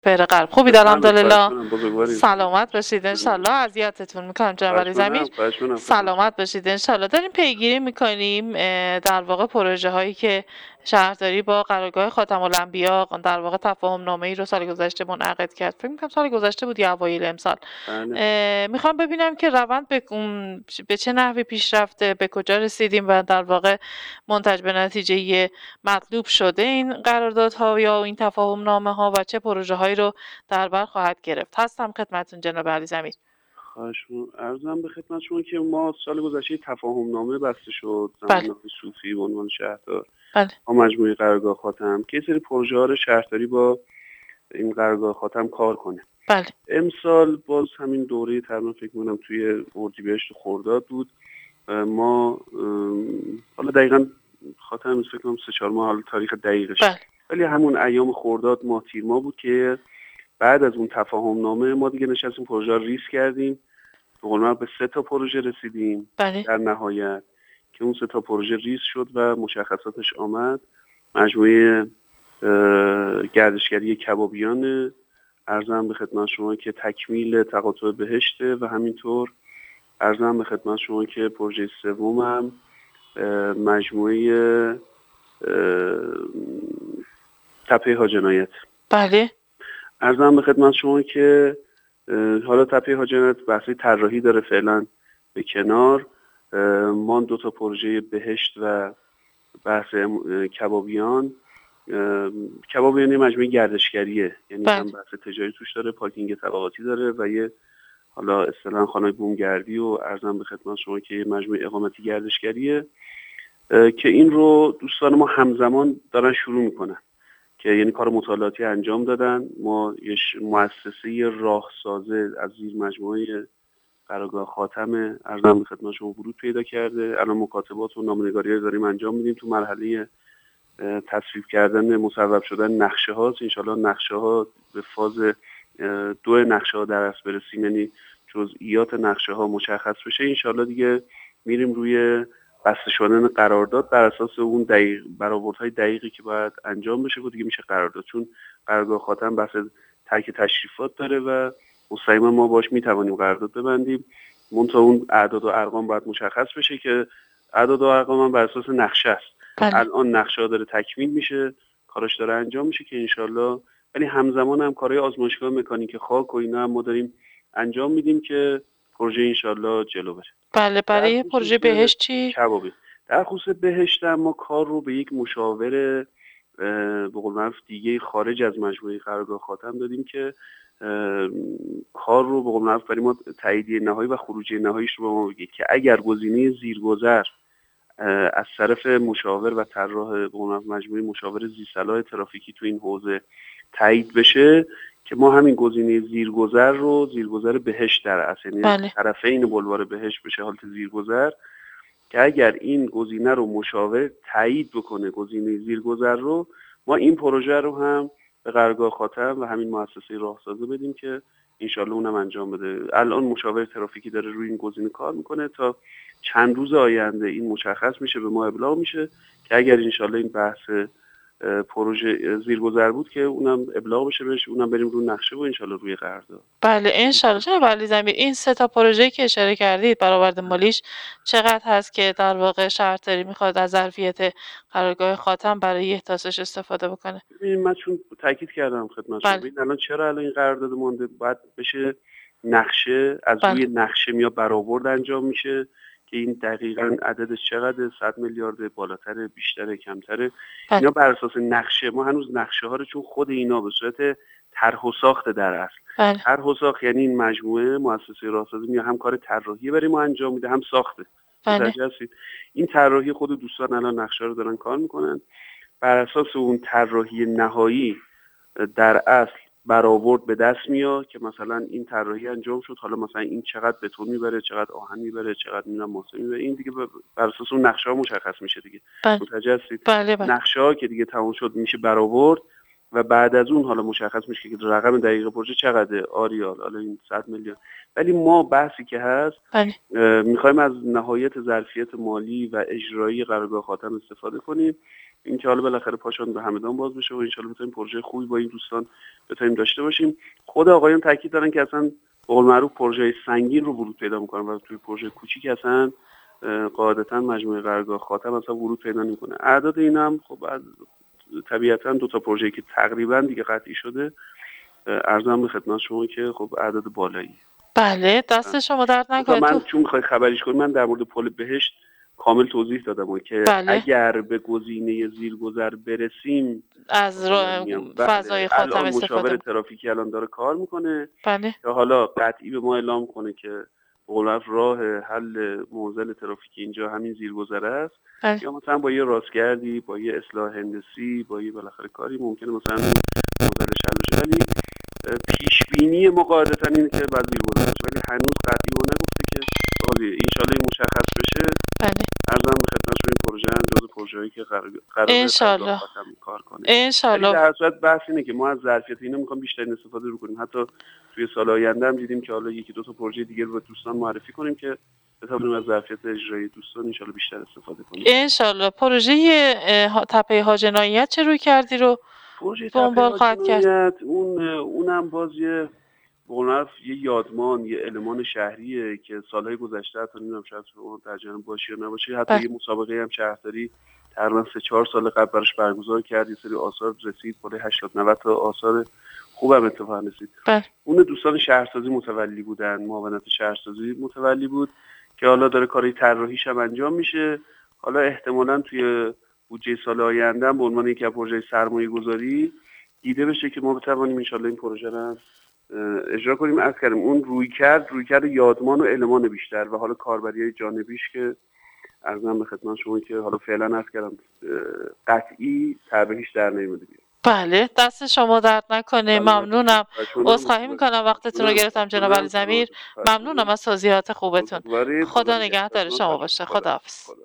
بره غرب. خوبید الحمدلله؟ بزرگواری. سلامت باشید انشالله. اذیتتون میکنم جناب علی ضمیر. سلامت باشید انشالله. داریم پیگیری میکنیم در واقع پروژه هایی که شهرداری با قرارگاه خاتم الانبیا در واقع تفاهم نامه ای رو سال گذشته منعقد کرد. فکر میکنم سال گذشته بود یا اوایل امسال. میخوام ببینم که روند به چه نحوی پیش رفته، به کجا رسیدیم و در واقع منتج به نتیجه مطلوب شده این قراردادها یا این تفاهم نامه ها و چه پروژه هایی رو در بر خواهد گرفت. هستم خدمتتون جناب علی ضمیر. عرضم به خدمت شما که ما سال گذشته تفاهم نامه بسته شد زمان صوفی به عنوان شهردار با مجموعه قرارگاه خاتم که سری پروژه ها رو شهرداری با این قرارگاه خاتم کار کنه. بله. امسال باز همین دوره تقریبا فکر می‌کنم توی اردیبهشت خرداد بود. ما حالا دقیقاً خاتم فکر کنم 3-4 ماه حالا تاریخ دقیقش. ولی همون ایام خرداد ماه تیر ماه بود که بعد از اون تفاهم نامه ما دیگه نشستیم پروژه ریس کردیم. به قول معروف به 3 تا پروژه رسیدیم. در نهایت که اون 3 تا پروژه ریس شد و مشخصاتش آمد. مجموعه گردشگری کبابیان عرضم به خدمت شما که تکمیل تقاطع بهشته و همینطور عرضم به خدمت شما که پروژه سوم هم مجموعه تپه حاج عنایت. بله. عرضم به خدمت شما که حالا تپه حاج عنایت بحثی طراحی داره فعلا به کنار. ما 2 تا پروژه بهشت و بحث کبابیان مجموعه گردشگریه، یعنی هم بحث تجاری توش داره، پارکینگ طبقاتی داره و یه حالا اصطلاحاً خانه بومگردی و عرضم به خدمت شما که یه مجموعه اقامتی گردشگریه که این رو دوستان ما همزمان دارن شروع میکنن که یعنی کار مطالعاتی انجام دادن. ما یه مؤسسه راهسازه از زیر مجموعه قرارگاه خاتم عرضم به خدمت شما ورود پیدا کرده. الان مکاتبات و نامه‌نگاری رو داریم انجام میدیم. تو مرحله تصویب کردن مصوب شدن نقشه هاست. انشالله نقشه ها به فاز 2 نقشه ها در اصل برسیم، یعنی جزئیات نقشه ها مشخص بشه. انشالله دیگه میریم روی بسته شدن قرارداد بر اساس اون برآوردهای دقیقی که باید انجام بشه و دیگه میشه قرارداد. چون قرارگاه خاتم بحث ترک تشریفات داره و مستقیما ما باش میتوانیم قرارداد ببندیم. منتها اون اعداد و ارقام باید مشخص بشه که اعداد و ارقام هم بر اساس نقشه است. الان نقشه ها داره تکمیل میشه، کاراش داره انجام میشه که انشالله، ولی همزمان هم کارهای آزمایشگاه مکانیک خاک و اینا هم ما داریم انجام میدیم که پروژه انشالله جلو بره. بله. برای پروژه بهشت چی؟ کبابی. در خصوص بهشت ما کار رو به یک مشاور به قول معروف دیگه خارج از مجموعه قرارگاه خاتم دادیم که کار رو به قول معروف برای ما تاییدیه نهایی و خروجی نهاییش رو به ما بگه که اگر گزینه زیرگذر از طرف مشاور و طراح به قول معروف مجموعه مشاور زیرصلاح ترافیکی تو این حوزه تایید بشه که ما همین گزینه زیرگذر بهشت در اصل، یعنی طرفین بلوار بهشت بشه حالت زیرگذر، که اگر این گزینه رو مشاور تایید بکنه گزینه زیرگذر رو، ما این پروژه رو هم به قرارگاه خاتم و همین مؤسسه راهسازی بدیم که انشالله اونم انجام بده. الان مشاور ترافیکی داره روی این گزینه کار میکنه، تا چند روز آینده این مشخص میشه، به ما ابلاغ میشه که اگر انشالله این بحث پروژه زیرگذر بود که اونم ابلاغ بشه بهش، اونم بریم روی نقشه و انشالله روی قرارداد. بله انشالله. جناب علی ضمیر این 3 تا پروژه‌ای که اشاره کردید برآورد مالیش چقدر هست که در واقع شهرداری میخواد از ظرفیت قرارگاه خاتم برای احداثش استفاده بکنه؟ من چون تاکید کردم خدمت شما الان چرا الان این قرارداد مونده، باید بشه نقشه از روی نقشه یا برآورد انجام میشه که این دقیقاً عددش چقدر، 100 میلیارد، بالاتر، بیشتر، کمتره، اینا بر اساس نقشه. ما هنوز نقشه ها رو چون خود اینا به صورت طرح و ساخت در اصل طرح و ساخت، یعنی این مجموعه مؤسسه راهسازی میاد هم کار طراحی برای ما انجام میده هم ساخته. متوجه هستید؟ این طراحی خود دوستان الان نقشه رو دارن کار میکنن، بر اساس اون طراحی نهایی در اصل برآورد به دست میاد که مثلا این طراحی انجام شد، حالا مثلا این چقدر بتون میبره، چقدر آهن میبره، چقدر ماسه میبره، این دیگه بر اساس اون نقشه ها مشخص میشه دیگه. متوجه هستید؟ نقشه ها که دیگه تموم شد میشه برآورد و بعد از اون حالا مشخص میشه که رقم دقیق پروژه چقدره، آریال، حالا این 100 میلیون. ولی ما بحثی که هست میخوایم از نهایت ظرفیت مالی و اجرایی قرارگاه خاتم استفاده کنیم اینکه حالا بالاخره پاشون به همدان باز بشه و ان شاءالله بتونیم پروژه خوبی با این دوستان بتونیم داشته باشیم. خود آقایان تاکید دارن که اصلا به قول معروف پروژه سنگین رو ورود پیدا می‌کنن و توی پروژه کوچیک اصلا قاعدتاً مجموعه قرارگاه خاتم اصلا ورود پیدا نمی‌کنه. اعداد اینم خب طبیعتاً دو تا پروژه‌ای که تقریباً دیگه قطعی شده عرضم به خدمت شما که خب اعداد بالایی. بله دست شما درد نکنه. من چون می‌خوای خبریش کنی من در مورد پل بهشت کامل توضیح دادم که بله. اگر به گزینه زیرگذر برسیم از فضای خاتم استفاده مشاور ترافیکی الان داره کار میکنه بله. که حالا قطعی به ما اعلام کنه که راه حل معضل ترافیکی اینجا همین زیرگذر است بله. یا مثلا با یه راستگردی با یه اصلاح هندسی با یه بالاخره کاری ممکنه مثلا معضلش حل بشه. ولی پیش بینی ما قاعدتاً اینه که بعد زیرگذر بشه ولی هنوز قطعی ما نگفته که انشالله این مشخص بشه. بله. عرضم به خدمت شما این پروژه جزو پروژه‌ای که قراره انشالله کار کنه. انشالله. در صورت بحث اینه که ما از ظرفیت اینا میخوام بیشترین استفاده رو کنیم. حتی توی سال آینده هم دیدیم که حالا یکی دو تا پروژه دیگه رو به دوستان معرفی کنیم که بتونیم از ظرفیت اجرایی دوستان ان شاءالله بیشتر استفاده کنیم. انشالله. پروژه تپه حاج عنایت چه روی کردی رو دنبال خواهد کرد؟ اونم باز یه یه یادمان یه المان شهریه که سالهای گذشته حتی نمیدونم شاید در جریان باشه یا نباشه حتی یه مسابقه هم شهرداری تقریبا 3-4 سال قبل براش برگزار کرد یه سری آثار رسید بالای 80-90 تا آثار خوبم اتفاقا رسید. اون دوستان شهرسازی متولی بودن، معاونت شهرسازی متولی بود که حالا داره کاری طراحیش هم انجام میشه. حالا احتمالاً توی بودجه سال آینده هم به عنوان یک پروژه سرمایه‌گذاری دیده بشه که ما بتوانیم ان شاءالله این پروژه رو اجرا کنیم. عرض کردم اون رویکرد یادمان و المان بیشتر و حالا کاربری‌های جانبیش که عرضم به خدمت شما که حالا فعلا عرض کردم قطعی طرحش در نمیاد. بله دست شما درد نکنه. ممنونم. عذرخواهی میکنم وقتتون رو گرفتم جناب علی ضمیر. ممنونم از توضیحات خوبتون. خدا نگهدار شما باشه. خداحافظ.